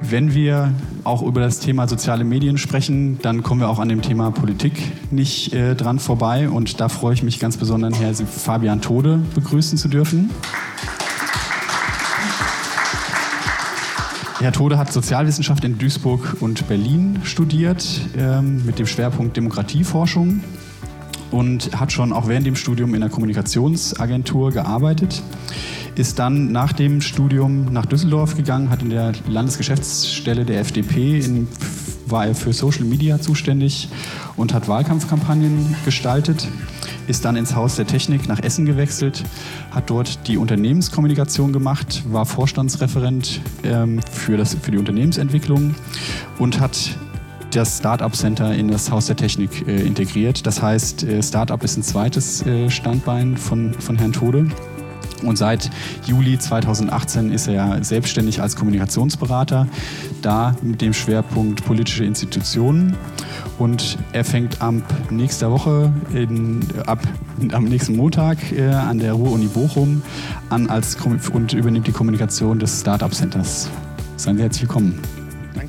Wenn wir auch über das Thema soziale Medien sprechen, dann kommen wir auch an dem Thema Politik nicht dran vorbei. Und da freue ich mich ganz besonders, Herrn Fabian Tode begrüßen zu dürfen. Herr Tode hat Sozialwissenschaft in Duisburg und Berlin studiert, mit dem Schwerpunkt Demokratieforschung und hat schon auch während dem Studium in der Kommunikationsagentur gearbeitet. Ist dann nach dem Studium nach Düsseldorf gegangen, hat in der Landesgeschäftsstelle der FDP, war er für Social Media zuständig und hat Wahlkampfkampagnen gestaltet. Ist dann ins Haus der Technik nach Essen gewechselt, hat dort die Unternehmenskommunikation gemacht, war Vorstandsreferent für die Unternehmensentwicklung und hat das Startup Center in das Haus der Technik integriert. Das heißt, Startup ist ein zweites Standbein von Herrn Tode. Und seit Juli 2018 ist er selbstständig als Kommunikationsberater, da mit dem Schwerpunkt politische Institutionen. Und er fängt ab nächster Woche, am nächsten Montag an der Ruhr-Uni Bochum an und übernimmt die Kommunikation des Startup Centers. Seien Sie herzlich willkommen. Danke.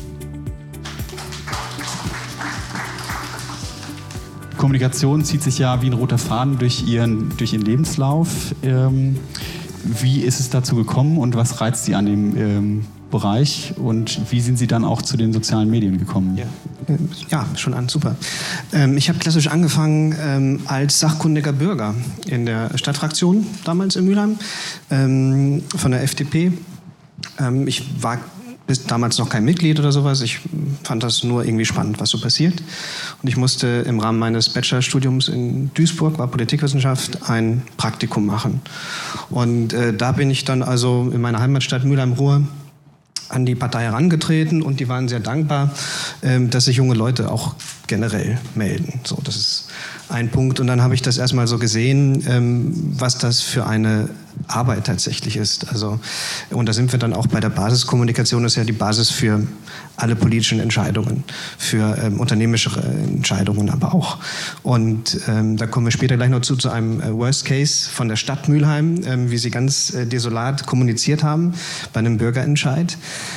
Kommunikation zieht sich ja wie ein roter Faden durch Ihren Lebenslauf. Wie ist es dazu gekommen und was reizt Sie an dem Bereich und wie sind Sie dann auch zu den sozialen Medien gekommen? Ja, schon an, super. Ich habe klassisch angefangen als sachkundiger Bürger in der Stadtfraktion damals in Mülheim von der FDP. Ich war bis damals noch kein Mitglied oder sowas. Ich fand das nur irgendwie spannend, was so passiert. Und ich musste im Rahmen meines Bachelorstudiums in Duisburg, war Politikwissenschaft, ein Praktikum machen. Und da bin ich dann also in meiner Heimatstadt Mülheim-Ruhr an die Partei herangetreten und die waren sehr dankbar, dass sich junge Leute auch generell melden. So, das ist ein Punkt. Und dann habe ich das erstmal so gesehen, was das für eine Arbeit tatsächlich ist. Also, und da sind wir dann auch bei der Basiskommunikation, das ist ja die Basis für alle politischen Entscheidungen, für unternehmerische Entscheidungen aber auch. Und da kommen wir später gleich noch zu einem Worst Case von der Stadt Mülheim, wie sie ganz desolat kommuniziert haben bei einem Bürgerentscheid.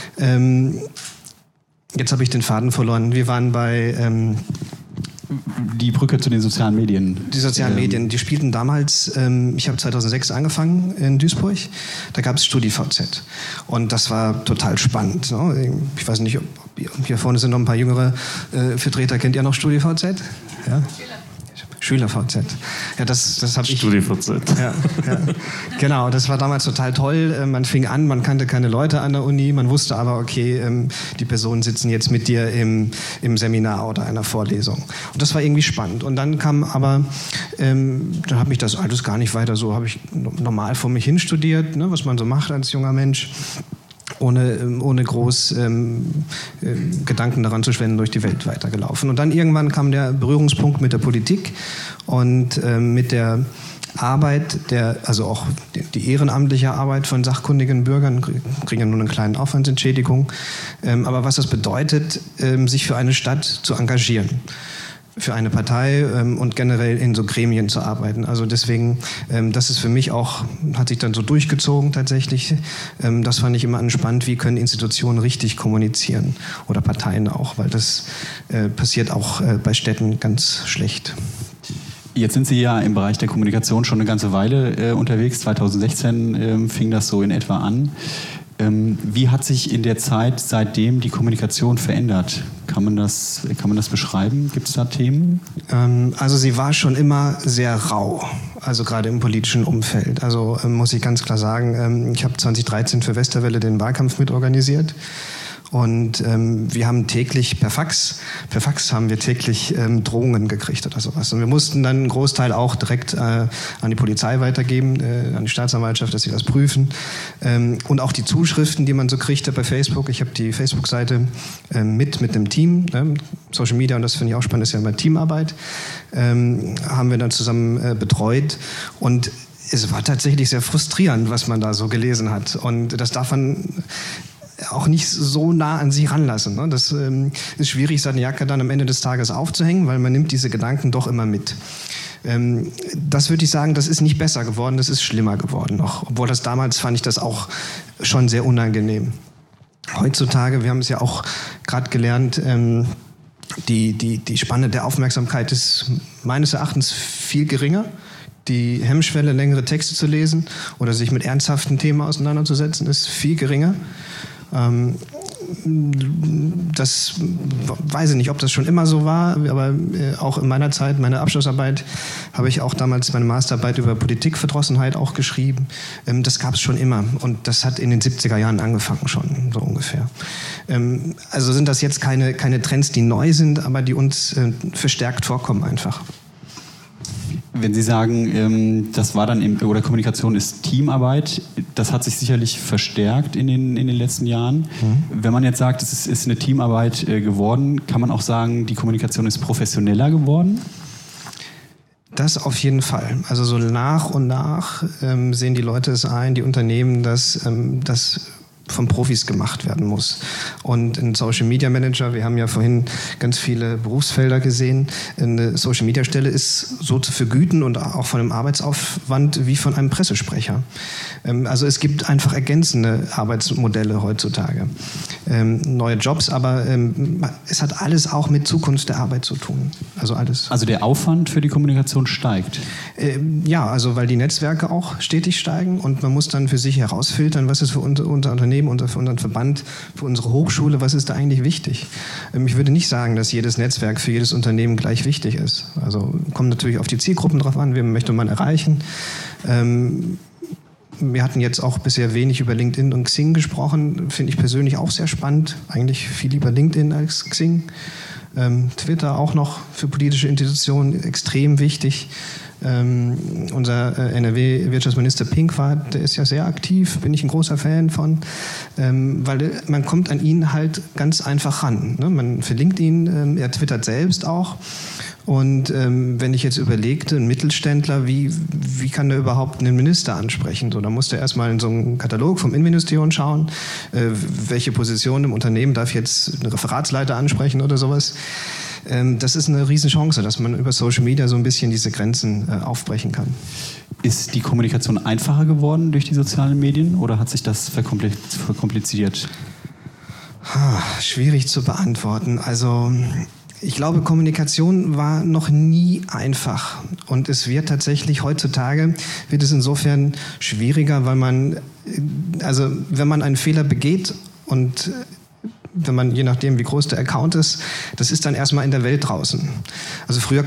Jetzt habe ich den Faden verloren. Wir waren bei die Brücke zu den sozialen Medien. Die sozialen Medien, die spielten damals, ich habe 2006 angefangen in Duisburg, da gab es StudiVZ und das war total spannend. Ne? Ich weiß nicht, ob hier vorne sind noch ein paar jüngere Vertreter, kennt ihr noch StudiVZ? Ja? SchülerVZ. Ja, das habe ich. StudiVZ. Ja, genau, das war damals total toll. Man fing an, man kannte keine Leute an der Uni, man wusste aber, okay, die Personen sitzen jetzt mit dir im Seminar oder einer Vorlesung. Und das war irgendwie spannend. Und dann kam aber, dann habe mich das alles gar nicht weiter so, habe ich normal vor mich hin studiert, ne, was man so macht als junger Mensch. Ohne groß Gedanken daran zu schwenden, durch die Welt weitergelaufen. Und dann irgendwann kam der Berührungspunkt mit der Politik und mit der Arbeit, also auch die ehrenamtliche Arbeit von sachkundigen Bürgern, kriegen ja nur eine kleine Aufwandsentschädigung. Aber was das bedeutet, sich für eine Stadt zu engagieren, für eine Partei und generell in so Gremien zu arbeiten. Also deswegen, das ist für mich auch, hat sich dann so durchgezogen tatsächlich. Das fand ich immer spannend, wie können Institutionen richtig kommunizieren oder Parteien auch, weil das passiert auch bei Städten ganz schlecht. Jetzt sind Sie ja im Bereich der Kommunikation schon eine ganze Weile unterwegs. 2016 fing das so in etwa an. Wie hat sich in der Zeit seitdem die Kommunikation verändert? Kann man das beschreiben? Gibt es da Themen? Also sie war schon immer sehr rau, also gerade im politischen Umfeld. Also muss ich ganz klar sagen, ich habe 2013 für Westerwelle den Wahlkampf mitorganisiert. Und wir haben täglich per Fax haben wir täglich Drohungen gekriegt oder sowas. Und wir mussten dann einen Großteil auch direkt an die Polizei weitergeben, an die Staatsanwaltschaft, dass sie das prüfen. Und auch die Zuschriften, die man so kriegte bei Facebook. Ich habe die Facebook-Seite mit einem Team, Social Media, und das finde ich auch spannend, ist ja immer Teamarbeit, haben wir dann zusammen betreut. Und es war tatsächlich sehr frustrierend, was man da so gelesen hat. Und das darf man auch nicht so nah an sie ranlassen. Ne? Das ist schwierig, seine Jacke dann am Ende des Tages aufzuhängen, weil man nimmt diese Gedanken doch immer mit. Das würde ich sagen, das ist nicht besser geworden, das ist schlimmer geworden noch. Obwohl das damals fand ich das auch schon sehr unangenehm. heutzutage, wir haben es ja auch gerade gelernt, die Spanne der Aufmerksamkeit ist meines Erachtens viel geringer. Die Hemmschwelle, längere Texte zu lesen oder sich mit ernsthaften Themen auseinanderzusetzen, ist viel geringer. Das weiß ich nicht, ob das schon immer so war, aber auch in meiner Zeit, meine Abschlussarbeit, habe ich auch damals meine Masterarbeit über Politikverdrossenheit auch geschrieben. Das gab es schon immer und das hat in den 70er Jahren angefangen schon, so ungefähr. Also sind das jetzt keine Trends, die neu sind, aber die uns verstärkt vorkommen einfach. Wenn Sie sagen, das war dann oder Kommunikation ist Teamarbeit, das hat sich sicherlich verstärkt in den letzten Jahren. Wenn man jetzt sagt, es ist eine Teamarbeit geworden, kann man auch sagen, die Kommunikation ist professioneller geworden? Das auf jeden Fall. Also so nach und nach sehen die Leute es ein, die Unternehmen, dass das von Profis gemacht werden muss. Und ein Social Media Manager, wir haben ja vorhin ganz viele Berufsfelder gesehen, eine Social Media Stelle ist so zu vergüten und auch von einem Arbeitsaufwand wie von einem Pressesprecher. Also es gibt einfach ergänzende Arbeitsmodelle heutzutage. Neue Jobs, aber es hat alles auch mit Zukunft der Arbeit zu tun. Also alles. Also der Aufwand für die Kommunikation steigt? Ja, also weil die Netzwerke auch stetig steigen und man muss dann für sich herausfiltern, was ist für unser Unternehmen, für unseren Verband, für unsere Hochschule, was ist da eigentlich wichtig? Ich würde nicht sagen, dass jedes Netzwerk für jedes Unternehmen gleich wichtig ist. Also kommt natürlich auf die Zielgruppen drauf an, wen möchte man erreichen. Wir hatten jetzt auch bisher wenig über LinkedIn und Xing gesprochen, finde ich persönlich auch sehr spannend. Eigentlich viel lieber LinkedIn als Xing. Twitter auch noch für politische Institutionen extrem wichtig. Unser NRW-Wirtschaftsminister Pinkwart, der ist ja sehr aktiv, bin ich ein großer Fan von, weil man kommt an ihn halt ganz einfach ran. Ne? Man verlinkt ihn, er twittert selbst auch. Und wenn ich jetzt überlegte, ein Mittelständler, wie kann der überhaupt einen Minister ansprechen? So, da muss der erstmal in so einen Katalog vom Innenministerium schauen, welche Position im Unternehmen darf jetzt ein Referatsleiter ansprechen oder sowas. Das ist eine Riesenchance, dass man über Social Media so ein bisschen diese Grenzen aufbrechen kann. Ist die Kommunikation einfacher geworden durch die sozialen Medien oder hat sich das verkompliziert? Schwierig zu beantworten. Also ich glaube, Kommunikation war noch nie einfach und es wird tatsächlich heutzutage, wird es insofern schwieriger, weil wenn man einen Fehler begeht und wenn man, je nachdem wie groß der Account ist, das ist dann erstmal in der Welt draußen. Also früher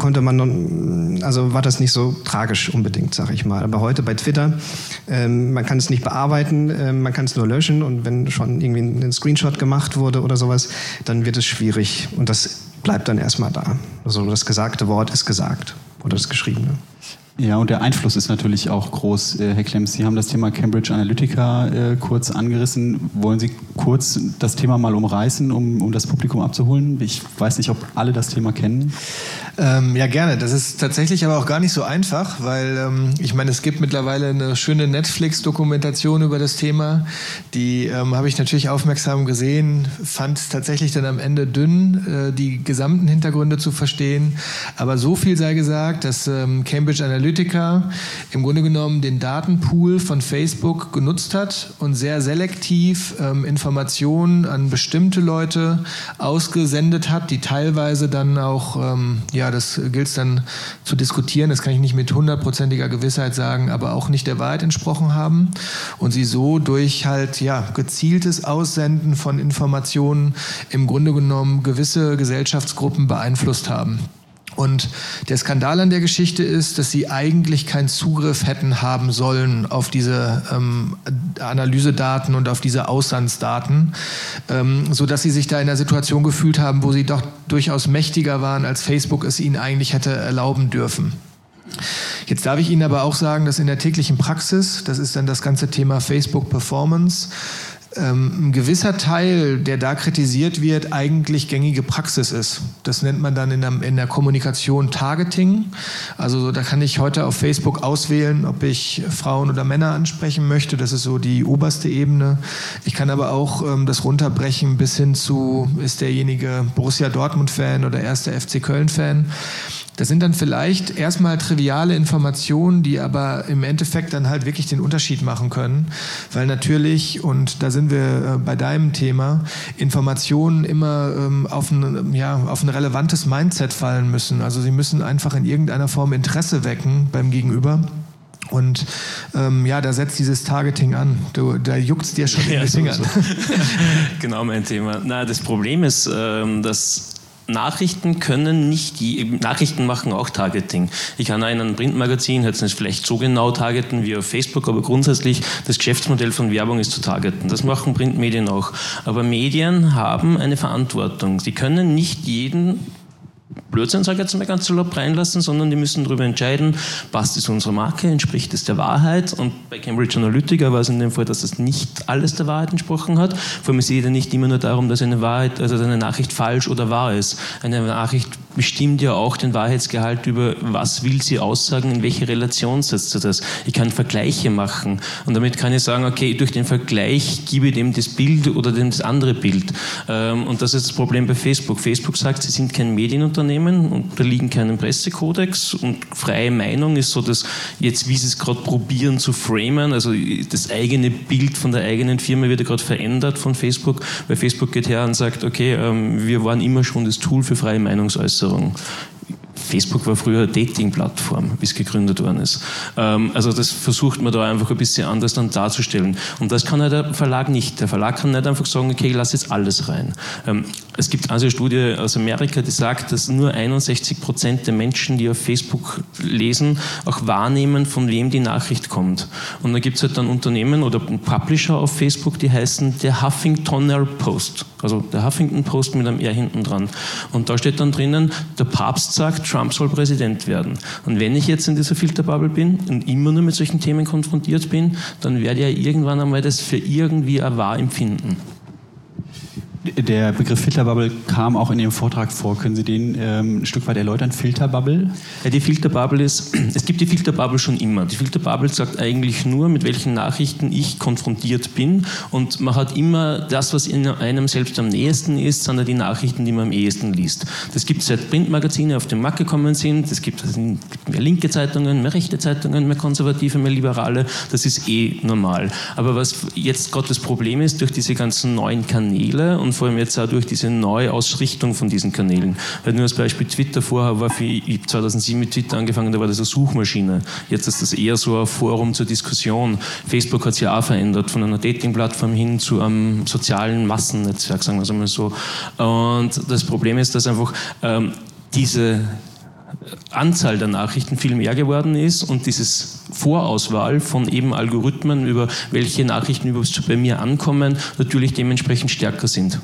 war das nicht so tragisch unbedingt, sag ich mal. Aber heute bei Twitter, man kann es nicht bearbeiten, man kann es nur löschen und wenn schon irgendwie ein Screenshot gemacht wurde oder sowas, dann wird es schwierig und das bleibt dann erstmal da. Also das gesagte Wort ist gesagt oder das Geschriebene. Ja, und der Einfluss ist natürlich auch groß. Herr Klemms, Sie haben das Thema Cambridge Analytica kurz angerissen. Wollen Sie kurz das Thema mal umreißen, um das Publikum abzuholen? Ich weiß nicht, ob alle das Thema kennen. Ja, gerne. Das ist tatsächlich aber auch gar nicht so einfach, weil ich meine, es gibt mittlerweile eine schöne Netflix-Dokumentation über das Thema. Die habe ich natürlich aufmerksam gesehen, fand es tatsächlich dann am Ende dünn, die gesamten Hintergründe zu verstehen. Aber so viel sei gesagt, dass Cambridge Analytica im Grunde genommen den Datenpool von Facebook genutzt hat und sehr selektiv Informationen an bestimmte Leute ausgesendet hat, die teilweise dann auch, das gilt es dann zu diskutieren, das kann ich nicht mit 100%iger Gewissheit sagen, aber auch nicht der Wahrheit entsprochen haben und sie so durch halt gezieltes Aussenden von Informationen im Grunde genommen gewisse Gesellschaftsgruppen beeinflusst haben. Und der Skandal an der Geschichte ist, dass sie eigentlich keinen Zugriff hätten haben sollen auf diese Analysedaten und auf diese Auslandsdaten, sodass sie sich da in einer Situation gefühlt haben, wo sie doch durchaus mächtiger waren, als Facebook es ihnen eigentlich hätte erlauben dürfen. Jetzt darf ich Ihnen aber auch sagen, dass in der täglichen Praxis, das ist dann das ganze Thema Facebook Performance, ein gewisser Teil, der da kritisiert wird, eigentlich gängige Praxis ist. Das nennt man dann in der Kommunikation Targeting. Also da kann ich heute auf Facebook auswählen, ob ich Frauen oder Männer ansprechen möchte. Das ist so die oberste Ebene. Ich kann aber auch das runterbrechen bis hin zu, ist derjenige Borussia Dortmund-Fan oder 1. FC Köln-Fan. Das sind dann vielleicht erstmal triviale Informationen, die aber im Endeffekt dann halt wirklich den Unterschied machen können, weil natürlich, und da sind wir bei deinem Thema, Informationen immer auf ein relevantes Mindset fallen müssen. Also sie müssen einfach in irgendeiner Form Interesse wecken beim Gegenüber. Und da setzt dieses Targeting an. Da juckt es dir schon in den Fingern. Genau mein Thema. Das Problem ist, dass Nachrichten machen auch Targeting. Ich kann einen Printmagazin jetzt nicht vielleicht so genau targeten wie auf Facebook, aber grundsätzlich das Geschäftsmodell von Werbung ist zu targeten. Das machen Printmedien auch. Aber Medien haben eine Verantwortung. Sie können nicht jeden Blödsinn, sage ich jetzt mal ganz salopp, reinlassen, sondern die müssen darüber entscheiden, passt es unserer Marke, entspricht es der Wahrheit. Und bei Cambridge Analytica war es in dem Fall, dass es nicht alles der Wahrheit entsprochen hat. Vor allem, es geht ja nicht immer nur darum, dass eine Nachricht falsch oder wahr ist. Eine Nachricht bestimmt ja auch den Wahrheitsgehalt über, was will sie aussagen, in welche Relation setzt sie das. Ich kann Vergleiche machen und damit kann ich sagen, okay, durch den Vergleich gebe ich dem das Bild oder dem das andere Bild. Und das ist das Problem bei Facebook. Facebook sagt, sie sind kein Medienunternehmen, unterliegen keinem Pressekodex und freie Meinung ist so, dass jetzt, wie sie es gerade probieren zu framen, also das eigene Bild von der eigenen Firma wird ja gerade verändert von Facebook, weil Facebook geht her und sagt, okay, wir waren immer schon das Tool für freie Meinungsäußerung. Facebook war früher eine Dating-Plattform, wie es gegründet worden ist. Also das versucht man da einfach ein bisschen anders dann darzustellen. Und das kann halt der Verlag nicht. Der Verlag kann nicht einfach sagen, okay, ich lasse jetzt alles rein. Es gibt also eine Studie aus Amerika, die sagt, dass nur 61% der Menschen, die auf Facebook lesen, auch wahrnehmen, von wem die Nachricht kommt. Und da gibt es halt dann Unternehmen oder Publisher auf Facebook, die heißen der Huffington Post. Also der Huffington Post mit einem R hinten dran. Und da steht dann drinnen, der Papst sagt, Trump soll Präsident werden. Und wenn ich jetzt in dieser Filterbubble bin und immer nur mit solchen Themen konfrontiert bin, dann werde ich ja irgendwann einmal das für irgendwie wahr empfinden. Der Begriff Filterbubble kam auch in Ihrem Vortrag vor. Können Sie den ein Stück weit erläutern? Filterbubble? Ja, die Filterbubble ist, es gibt die Filterbubble schon immer. Die Filterbubble sagt eigentlich nur, mit welchen Nachrichten ich konfrontiert bin. Und man hat immer das, was in einem selbst am nächsten ist, sind die Nachrichten, die man am ehesten liest. Das gibt es seit Printmagazine auf den Markt gekommen sind. Es gibt mehr linke Zeitungen, mehr rechte Zeitungen, mehr konservative, mehr liberale. Das ist normal. Aber was jetzt gerade das Problem ist, durch diese ganzen neuen Kanäle und vor allem jetzt auch durch diese Neuausrichtung von diesen Kanälen. Weil nur als Beispiel Twitter vorher war, ich habe 2007 mit Twitter angefangen, da war das eine Suchmaschine. Jetzt ist das eher so ein Forum zur Diskussion. Facebook hat sich ja auch verändert, von einer Dating-Plattform hin zu einem sozialen Massennetzwerk, sagen wir es einmal so. Und das Problem ist, dass einfach diese Anzahl der Nachrichten viel mehr geworden ist und dieses Vorauswahl von eben Algorithmen, über welche Nachrichten überhaupt bei mir ankommen, natürlich dementsprechend stärker sind.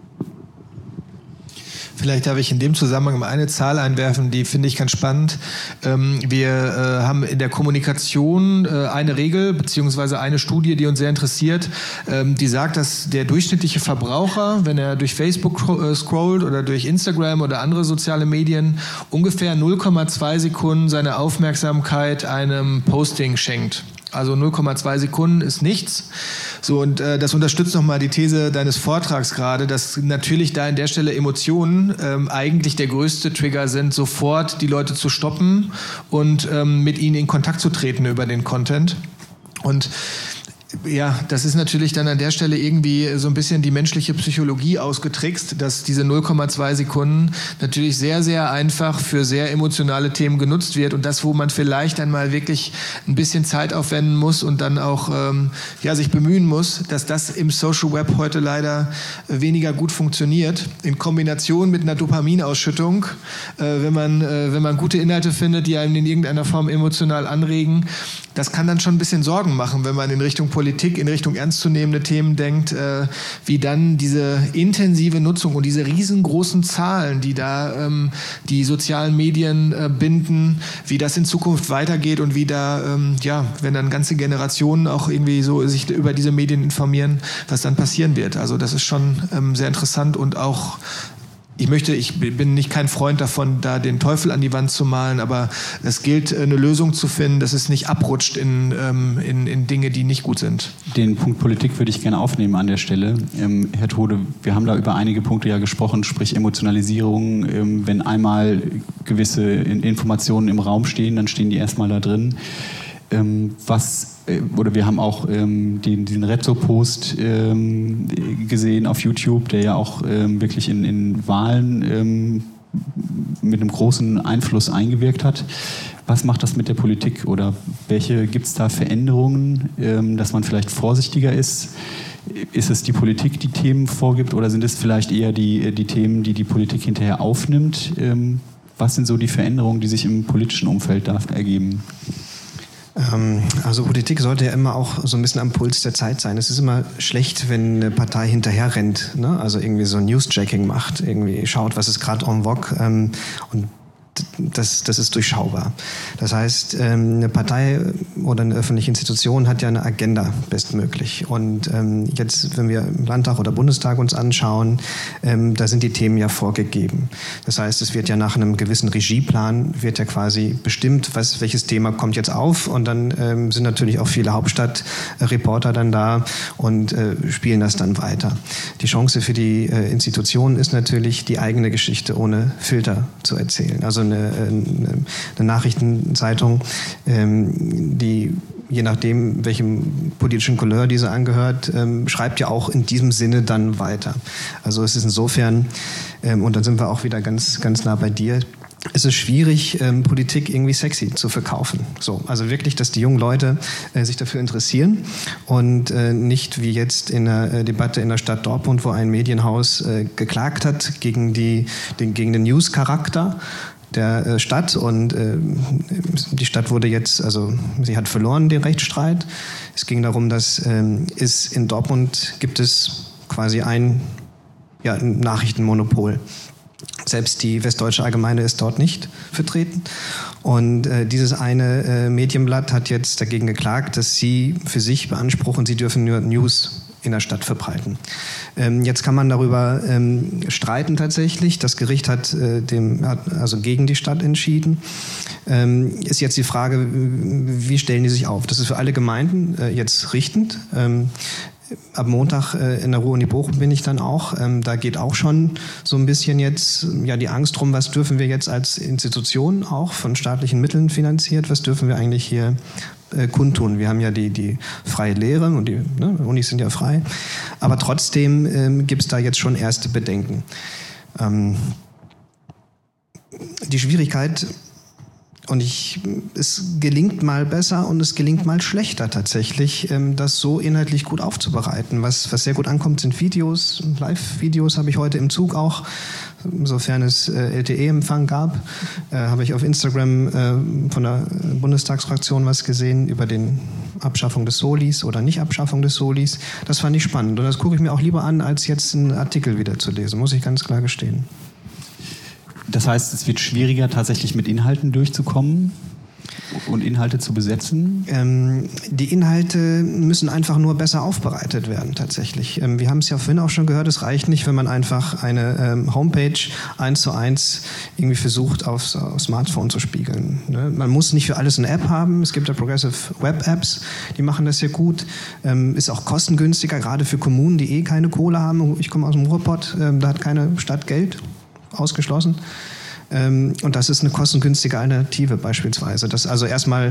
Vielleicht darf ich in dem Zusammenhang mal eine Zahl einwerfen, die finde ich ganz spannend. Wir haben in der Kommunikation eine Regel beziehungsweise eine Studie, die uns sehr interessiert, die sagt, dass der durchschnittliche Verbraucher, wenn er durch Facebook scrollt oder durch Instagram oder andere soziale Medien, ungefähr 0,2 Sekunden seine Aufmerksamkeit einem Posting schenkt. Also 0,2 Sekunden ist nichts. So, und das unterstützt nochmal die These deines Vortrags gerade, dass natürlich da an der Stelle Emotionen eigentlich der größte Trigger sind, sofort die Leute zu stoppen und mit ihnen in Kontakt zu treten über den Content. Und ja, das ist natürlich dann an der Stelle irgendwie so ein bisschen die menschliche Psychologie ausgetrickst, dass diese 0,2 Sekunden natürlich sehr, sehr einfach für sehr emotionale Themen genutzt wird und das, wo man vielleicht einmal wirklich ein bisschen Zeit aufwenden muss und dann auch sich bemühen muss, dass das im Social Web heute leider weniger gut funktioniert. In Kombination mit einer Dopaminausschüttung, wenn man gute Inhalte findet, die einen in irgendeiner Form emotional anregen, das kann dann schon ein bisschen Sorgen machen, wenn man in Richtung Politik, in Richtung ernstzunehmende Themen denkt, wie dann diese intensive Nutzung und diese riesengroßen Zahlen, die da die sozialen Medien binden, wie das in Zukunft weitergeht und wie da, wenn dann ganze Generationen auch irgendwie so sich über diese Medien informieren, was dann passieren wird. Also das ist schon sehr interessant und auch ich bin nicht kein Freund davon, da den Teufel an die Wand zu malen, aber es gilt, eine Lösung zu finden, dass es nicht abrutscht in Dinge, die nicht gut sind. Den Punkt Politik würde ich gerne aufnehmen an der Stelle. Herr Tode, wir haben da über einige Punkte ja gesprochen, sprich Emotionalisierung. Wenn einmal gewisse Informationen im Raum stehen, dann stehen die erstmal da drin. Wir haben auch diesen Rezzo-Post gesehen auf YouTube, der ja auch wirklich in Wahlen mit einem großen Einfluss eingewirkt hat. Was macht das mit der Politik oder gibt es da Veränderungen, dass man vielleicht vorsichtiger ist? Ist es die Politik, die Themen vorgibt oder sind es vielleicht eher die Themen, die Politik hinterher aufnimmt? Was sind so die Veränderungen, die sich im politischen Umfeld da ergeben? Also Politik sollte ja immer auch so ein bisschen am Puls der Zeit sein. Es ist immer schlecht, wenn eine Partei hinterher rennt, ne? Also irgendwie so News-Checking macht, irgendwie schaut, was ist gerade en vogue und das ist durchschaubar. Das heißt, eine Partei oder eine öffentliche Institution hat ja eine Agenda bestmöglich. Und jetzt, wenn wir im Landtag oder Bundestag uns anschauen, da sind die Themen ja vorgegeben. Das heißt, es wird ja nach einem gewissen Regieplan wird ja quasi bestimmt, welches Thema kommt jetzt auf. Und dann sind natürlich auch viele Hauptstadtreporter dann da und spielen das dann weiter. Die Chance für die Institutionen ist natürlich, die eigene Geschichte ohne Filter zu erzählen. Also eine Nachrichtenzeitung, die je nachdem, welchem politischen Couleur diese angehört, schreibt ja auch in diesem Sinne dann weiter. Also es ist insofern, und dann sind wir auch wieder ganz, ganz nah bei dir, es ist schwierig, Politik irgendwie sexy zu verkaufen. So, also wirklich, dass die jungen Leute sich dafür interessieren und nicht wie jetzt in der Debatte in der Stadt Dortmund, wo ein Medienhaus geklagt hat gegen den News-Charakter der Stadt und die Stadt wurde jetzt, also sie hat verloren den Rechtsstreit. Es ging darum, dass in Dortmund gibt es quasi ein Nachrichtenmonopol. Selbst die Westdeutsche Allgemeine ist dort nicht vertreten. Und dieses eine Medienblatt hat jetzt dagegen geklagt, dass sie für sich beanspruchen, sie dürfen nur News in der Stadt verbreiten. Jetzt kann man darüber streiten tatsächlich. Das Gericht hat also gegen die Stadt entschieden. Ist jetzt die Frage, wie stellen die sich auf? Das ist für alle Gemeinden jetzt richtend. Ab Montag in der Ruhr-Uni Bochum bin ich dann auch. Da geht auch schon so ein bisschen jetzt die Angst drum, was dürfen wir jetzt als Institution auch von staatlichen Mitteln finanziert, was dürfen wir eigentlich hier kundtun. Wir haben ja die freie Lehre und die Unis sind ja frei. Aber trotzdem gibt es da jetzt schon erste Bedenken. Die Schwierigkeit, und es gelingt mal besser und es gelingt mal schlechter tatsächlich, das so inhaltlich gut aufzubereiten. Was sehr gut ankommt, sind Videos. Live-Videos habe ich heute im Zug auch, sofern es LTE-Empfang gab. Habe ich auf Instagram von der Bundestagsfraktion was gesehen über den Abschaffung des Solis oder Nicht-Abschaffung des Solis. Das fand ich spannend und das gucke ich mir auch lieber an, als jetzt einen Artikel wieder zu lesen, muss ich ganz klar gestehen. Das heißt, es wird schwieriger, tatsächlich mit Inhalten durchzukommen und Inhalte zu besetzen? Die Inhalte müssen einfach nur besser aufbereitet werden, tatsächlich. Wir haben es ja vorhin auch schon gehört, es reicht nicht, wenn man einfach eine Homepage 1:1 irgendwie versucht, aufs Smartphone zu spiegeln. Ne? Man muss nicht für alles eine App haben. Es gibt ja Progressive Web Apps, die machen das sehr gut. Ist auch kostengünstiger, gerade für Kommunen, die keine Kohle haben. Ich komme aus dem Ruhrpott, da hat keine Stadt Geld. Ausgeschlossen. Und das ist eine kostengünstige Alternative beispielsweise. Das also erstmal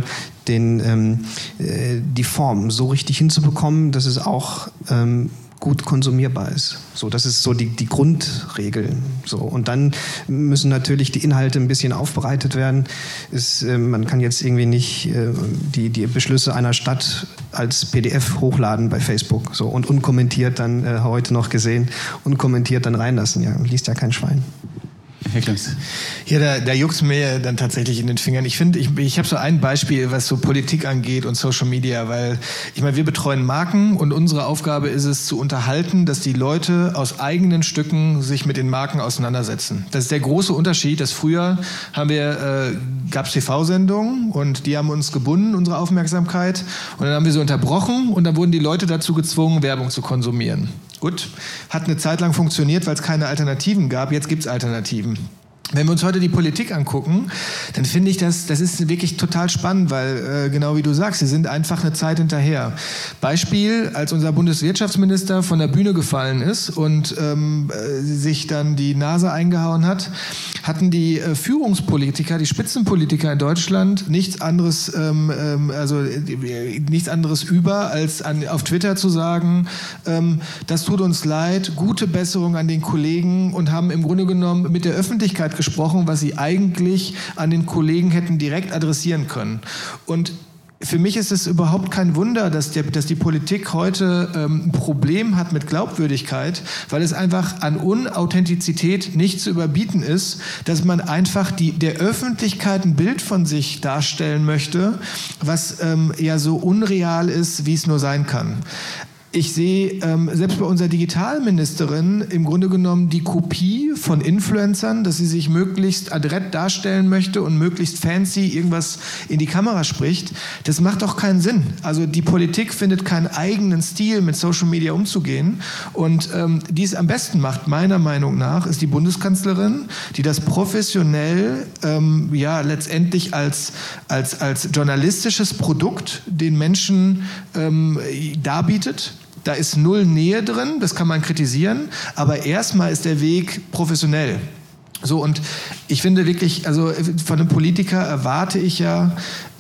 die Form so richtig hinzubekommen, dass es auch gut konsumierbar ist. So, das ist so die Grundregel. So, und dann müssen natürlich die Inhalte ein bisschen aufbereitet werden. Man kann jetzt irgendwie nicht die Beschlüsse einer Stadt als PDF hochladen bei Facebook so, und unkommentiert dann, heute noch gesehen, unkommentiert dann reinlassen. Ja, liest ja kein Schwein. Herr Klemms. Ja, da juckt es mir dann tatsächlich in den Fingern. Ich finde, ich habe so ein Beispiel, was so Politik angeht und Social Media, weil ich meine, wir betreuen Marken und unsere Aufgabe ist es zu unterhalten, dass die Leute aus eigenen Stücken sich mit den Marken auseinandersetzen. Das ist der große Unterschied, dass früher gab es TV-Sendungen und die haben uns gebunden, unsere Aufmerksamkeit, und dann haben wir sie unterbrochen und dann wurden die Leute dazu gezwungen, Werbung zu konsumieren. Gut, hat eine Zeit lang funktioniert, weil es keine Alternativen gab. Jetzt gibt es Alternativen. Wenn wir uns heute die Politik angucken, dann finde ich, das ist wirklich total spannend, weil genau wie du sagst, sie sind einfach eine Zeit hinterher. Beispiel, als unser Bundeswirtschaftsminister von der Bühne gefallen ist und sich dann die Nase eingehauen hat, hatten die Führungspolitiker, die Spitzenpolitiker in Deutschland nichts anderes über, als auf Twitter zu sagen, das tut uns leid, gute Besserung an den Kollegen, und haben im Grunde genommen mit der Öffentlichkeit gesprochen, was sie eigentlich an den Kollegen hätten direkt adressieren können. Und für mich ist es überhaupt kein Wunder, dass die Politik heute ein Problem hat mit Glaubwürdigkeit, weil es einfach an Unauthentizität nicht zu überbieten ist, dass man einfach der Öffentlichkeit ein Bild von sich darstellen möchte, was ja so unreal ist, wie es nur sein kann. Ich sehe selbst bei unserer Digitalministerin im Grunde genommen die Kopie von Influencern, dass sie sich möglichst adrett darstellen möchte und möglichst fancy irgendwas in die Kamera spricht. Das macht doch keinen Sinn. Also die Politik findet keinen eigenen Stil, mit Social Media umzugehen. Und die es am besten macht, meiner Meinung nach, ist die Bundeskanzlerin, die das professionell letztendlich als journalistisches Produkt den Menschen darbietet. Da ist null Nähe drin, das kann man kritisieren, aber erstmal ist der Weg professionell. So, und ich finde wirklich, also von einem Politiker erwarte ich ja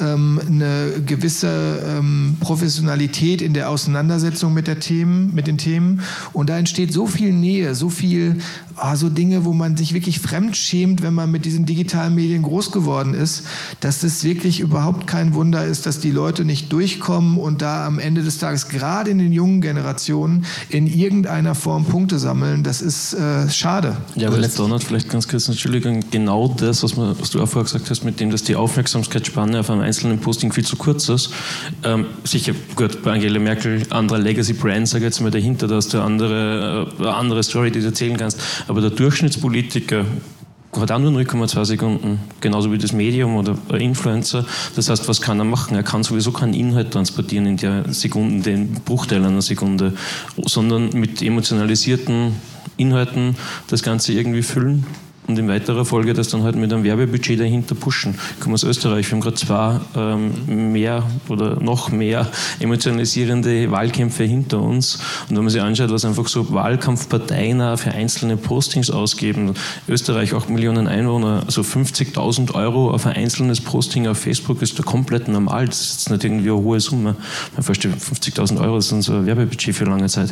eine gewisse Professionalität in der Auseinandersetzung mit den Themen. Und da entsteht so viel Nähe, so viel, so Dinge, wo man sich wirklich fremdschämt, wenn man mit diesen digitalen Medien groß geworden ist, dass das wirklich überhaupt kein Wunder ist, dass die Leute nicht durchkommen und da am Ende des Tages, gerade in den jungen Generationen, in irgendeiner Form Punkte sammeln. Das ist schade. Ja, aber jetzt Donald, vielleicht ganz kurz, Entschuldigung, genau das, was du auch vorher gesagt hast, mit dem, dass die Aufmerksamkeitsspanne auf einem einzelnen Posting viel zu kurz ist. Sicher, gut, bei Angela Merkel, anderer Legacy-Brand, sage ich jetzt mal dahinter, da hast du eine andere Story, die du erzählen kannst. Aber der Durchschnittspolitiker hat auch nur 0,2 Sekunden, genauso wie das Medium oder ein Influencer. Das heißt, was kann er machen? Er kann sowieso keinen Inhalt transportieren in der Sekunde, den Bruchteil einer Sekunde, sondern mit emotionalisierten Inhalten das Ganze irgendwie füllen. Und in weiterer Folge das dann halt mit einem Werbebudget dahinter pushen. Ich komme aus Österreich, wir haben gerade zwei mehr oder noch mehr emotionalisierende Wahlkämpfe hinter uns. Und wenn man sich anschaut, was einfach so Wahlkampfparteien für einzelne Postings ausgeben, Österreich 8 Millionen Einwohner, also 50.000 € auf ein einzelnes Posting auf Facebook ist da komplett normal. Das ist jetzt nicht irgendwie eine hohe Summe. Man versteht, 50.000 € ist dann so ein Werbebudget für lange Zeit.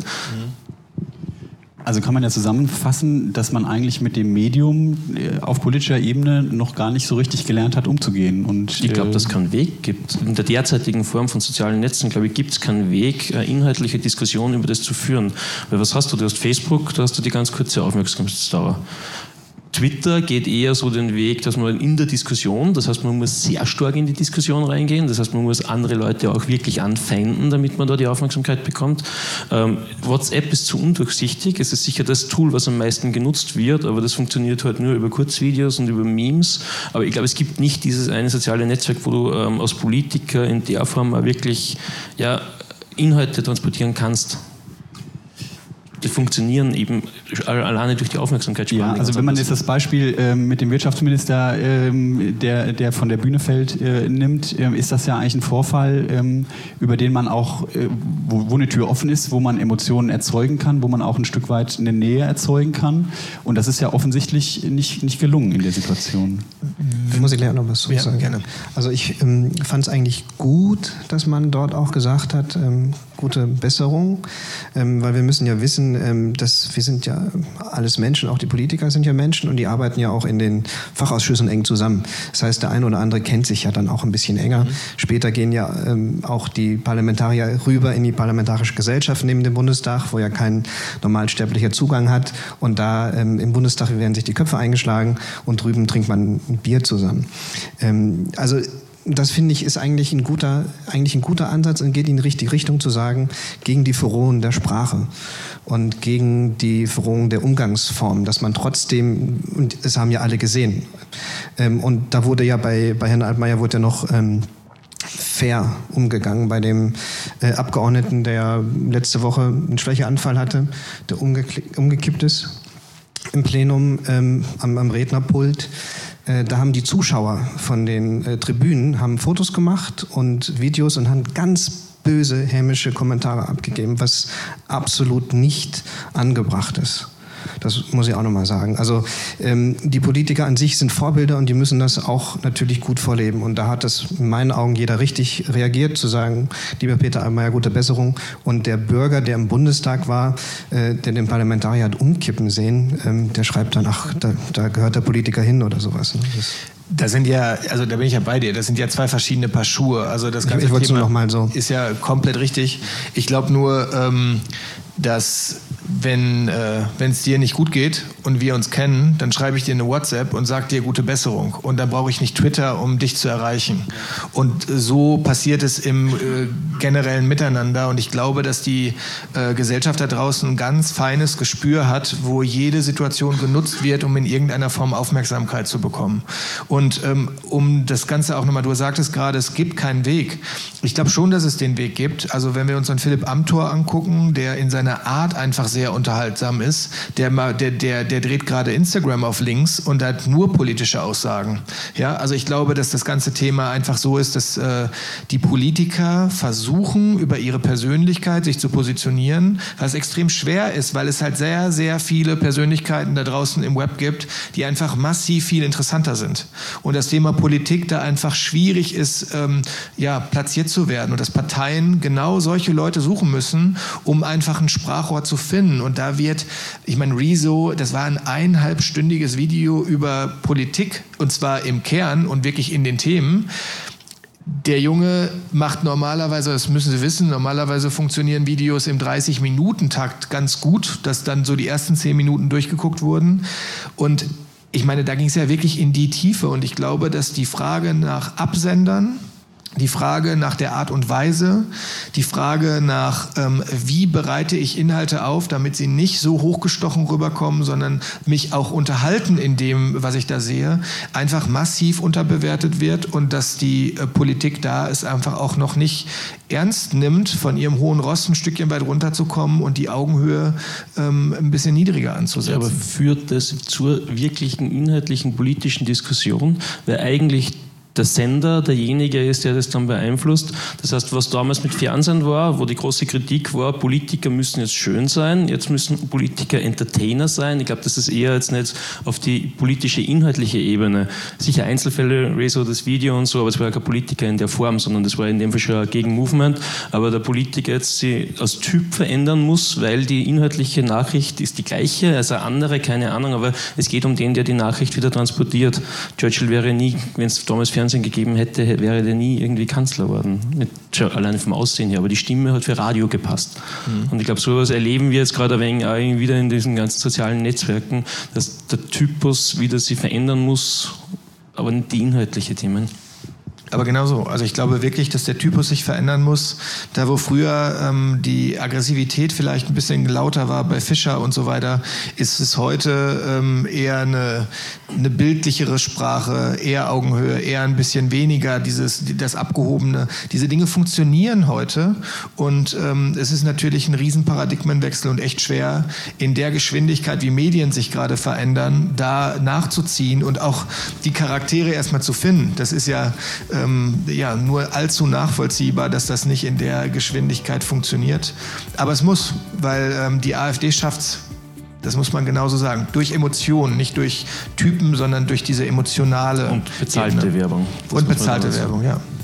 Also kann man ja zusammenfassen, dass man eigentlich mit dem Medium auf politischer Ebene noch gar nicht so richtig gelernt hat, umzugehen. Und ich glaube, dass es keinen Weg gibt. In der derzeitigen Form von sozialen Netzen, glaube ich, gibt es keinen Weg, eine inhaltliche Diskussion über das zu führen. Weil was hast du? Du hast Facebook, da hast du die ganz kurze Aufmerksamkeitsdauer. Twitter geht eher so den Weg, dass man in der Diskussion, das heißt, man muss sehr stark in die Diskussion reingehen, das heißt, man muss andere Leute auch wirklich anfeinden, damit man da die Aufmerksamkeit bekommt. WhatsApp ist zu undurchsichtig, es ist sicher das Tool, was am meisten genutzt wird, aber das funktioniert halt nur über Kurzvideos und über Memes. Aber ich glaube, es gibt nicht dieses eine soziale Netzwerk, wo du als Politiker in der Form auch wirklich Inhalte transportieren kannst. Die funktionieren eben alleine durch die Aufmerksamkeitsspanne. Ja, also wenn man jetzt das Beispiel mit dem Wirtschaftsminister, der von der Bühne fällt, nimmt, ist das ja eigentlich ein Vorfall, über den man auch, wo eine Tür offen ist, wo man Emotionen erzeugen kann, wo man auch ein Stück weit eine Nähe erzeugen kann. Und das ist ja offensichtlich nicht gelungen in der Situation. Muss ich gleich noch was zu sagen? Gerne. Also ich fand es eigentlich gut, dass man dort auch gesagt hat, gute Besserung, weil wir müssen ja wissen, dass wir sind ja alles Menschen, auch die Politiker sind ja Menschen und die arbeiten ja auch in den Fachausschüssen eng zusammen. Das heißt, der eine oder andere kennt sich ja dann auch ein bisschen enger. Später gehen ja auch die Parlamentarier rüber in die Parlamentarische Gesellschaft neben dem Bundestag, wo ja kein normalsterblicher Zugang hat. Und da im Bundestag werden sich die Köpfe eingeschlagen und drüben trinkt man ein Bier zusammen. Also das finde ich ist eigentlich ein guter Ansatz und geht in die richtige Richtung zu sagen, gegen die Verrohung der Sprache und gegen die Verrohung der Umgangsform, dass man trotzdem, und das haben ja alle gesehen, und da wurde ja bei Herrn Altmaier wurde ja noch fair umgegangen bei dem Abgeordneten, der letzte Woche einen Schwächeanfall hatte, der umgekippt ist im Plenum am Rednerpult. Da haben die Zuschauer von den Tribünen haben Fotos gemacht und Videos und haben ganz böse, hämische Kommentare abgegeben, was absolut nicht angebracht ist. Das muss ich auch nochmal sagen. Also die Politiker an sich sind Vorbilder und die müssen das auch natürlich gut vorleben. Und da hat das in meinen Augen jeder richtig reagiert, zu sagen, lieber Peter Altmaier, gute Besserung. Und der Bürger, der im Bundestag war, der den Parlamentarier hat umkippen sehen, der schreibt dann, ach, da gehört der Politiker hin oder sowas. Da sind ja, also da bin ich ja bei dir, das sind ja zwei verschiedene Paar Schuhe. Also das ganze Thema noch mal so. Ist ja komplett richtig. Ich glaube nur, dass wenn es dir nicht gut geht und wir uns kennen, dann schreibe ich dir eine WhatsApp und sage dir gute Besserung. Und dann brauche ich nicht Twitter, um dich zu erreichen. Und so passiert es im generellen Miteinander. Und ich glaube, dass die Gesellschaft da draußen ein ganz feines Gespür hat, wo jede Situation genutzt wird, um in irgendeiner Form Aufmerksamkeit zu bekommen. Und um das Ganze auch nochmal, du sagtest gerade, es gibt keinen Weg. Ich glaube schon, dass es den Weg gibt. Also wenn wir uns einen Philipp Amthor angucken, der in seiner Art einfach sehr unterhaltsam ist, der dreht gerade Instagram auf links und hat nur politische Aussagen. Ja, also ich glaube, dass das ganze Thema einfach so ist, dass die Politiker versuchen, über ihre Persönlichkeit sich zu positionieren, was extrem schwer ist, weil es halt sehr, sehr viele Persönlichkeiten da draußen im Web gibt, die einfach massiv viel interessanter sind. Und das Thema Politik da einfach schwierig ist, platziert zu werden und dass Parteien genau solche Leute suchen müssen, um einfach ein Sprachrohr zu finden. Und da wird, ich meine, Rezo, das war ein 1,5-stündiges Video über Politik, und zwar im Kern und wirklich in den Themen. Der Junge macht normalerweise, das müssen Sie wissen, normalerweise funktionieren Videos im 30-Minuten-Takt ganz gut, dass dann so die ersten 10 Minuten durchgeguckt wurden. Und ich meine, da ging es ja wirklich in die Tiefe. Und ich glaube, dass die Frage nach Absendern, die Frage nach der Art und Weise, die Frage nach, wie bereite ich Inhalte auf, damit sie nicht so hochgestochen rüberkommen, sondern mich auch unterhalten in dem, was ich da sehe, einfach massiv unterbewertet wird und dass die Politik da es einfach auch noch nicht ernst nimmt, von ihrem hohen Ross ein Stückchen weit runterzukommen und die Augenhöhe ein bisschen niedriger anzusetzen. Ja, aber führt das zur wirklichen inhaltlichen politischen Diskussion? Weil eigentlich der Sender derjenige ist, der das dann beeinflusst. Das heißt, was damals mit Fernsehen war, wo die große Kritik war, Politiker müssen jetzt schön sein, jetzt müssen Politiker Entertainer sein. Ich glaube, das ist eher jetzt nicht auf die politische, inhaltliche Ebene. Sicher Einzelfälle, Rezo, das Video und so, aber es war ja kein Politiker in der Form, sondern das war in dem Fall schon ein Gegenmovement. Aber der Politiker jetzt sich als Typ verändern muss, weil die inhaltliche Nachricht ist die gleiche, also eine andere, keine Ahnung, aber es geht um den, der die Nachricht wieder transportiert. Churchill wäre nie, wenn es damals Fernsehen gegeben hätte, wäre der nie irgendwie Kanzler geworden. Alleine vom Aussehen her. Aber die Stimme hat für Radio gepasst. Und ich glaube, sowas erleben wir jetzt gerade ein wenig auch wieder in diesen ganzen sozialen Netzwerken, dass der Typus wieder sich verändern muss, aber nicht die inhaltlichen Themen. Aber genau so. Also ich glaube wirklich, dass der Typus sich verändern muss. Da wo früher die Aggressivität vielleicht ein bisschen lauter war bei Fischer und so weiter, ist es heute eher eine bildlichere Sprache, eher Augenhöhe, eher ein bisschen weniger das Abgehobene. Diese Dinge funktionieren heute und es ist natürlich ein riesen Paradigmenwechsel und echt schwer, in der Geschwindigkeit, wie Medien sich gerade verändern, da nachzuziehen und auch die Charaktere erstmal zu finden. Das ist ja nur allzu nachvollziehbar, dass das nicht in der Geschwindigkeit funktioniert. Aber es muss, weil die AfD schafft's. Das muss man genauso sagen. Durch Emotionen, nicht durch Typen, sondern durch diese emotionale und bezahlte Ebene. Werbung. Und bezahlte Werbung, ja.